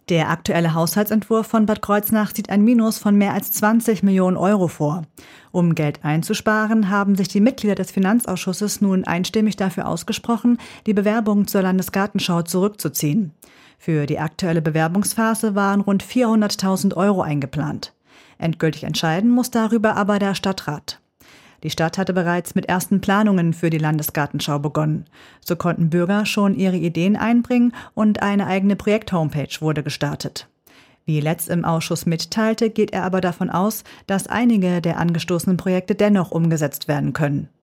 Der aktuelle Haushaltsentwurf von Bad Kreuznach sieht ein Minus von mehr als 20 Millionen Euro vor. Um Geld einzusparen, haben sich die Mitglieder des Finanzausschusses nun einstimmig dafür ausgesprochen, die Bewerbung zur Landesgartenschau zurückzuziehen. Für die aktuelle Bewerbungsphase waren rund 400.000 Euro eingeplant. Endgültig entscheiden muss darüber aber der Stadtrat. Die Stadt hatte bereits mit ersten Planungen für die Landesgartenschau begonnen. So konnten Bürger schon ihre Ideen einbringen und eine eigene Projekt-Homepage wurde gestartet. Wie Letz im Ausschuss mitteilte, geht er aber davon aus, dass einige der angestoßenen Projekte dennoch umgesetzt werden können.